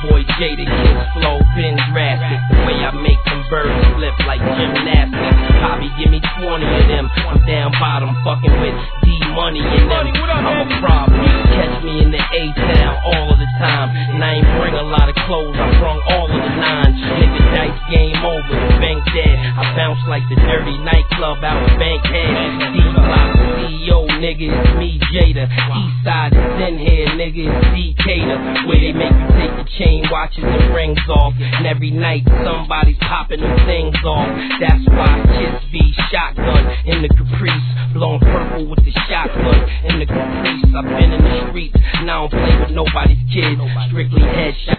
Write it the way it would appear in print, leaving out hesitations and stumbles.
boy Jada, kids flow, pins drastic. The way I make them birds flip like gymnastics. Bobby, give me 20 of them. I'm down bottom, fucking with D-Money and them. I'm a problem. Catch me in the A-Town all of the time. And I ain't bring a lot of clothes, I brung all of the nines. Nigga, dice game over, the bank dead. I bounce like the dirty nightclub out of Bankhead. D-Block, CEO, nigga, it's me, Jada. Eastside is in here, nigga, it's Decatur. Where they make you take the chain watches and rings off. And every night somebody's popping them things off. That's why kids be shotgun in the Caprice. Blowing purple with the shotgun in the Caprice. I've been in the streets, and I don't play with nobody's kids. Strictly headshot.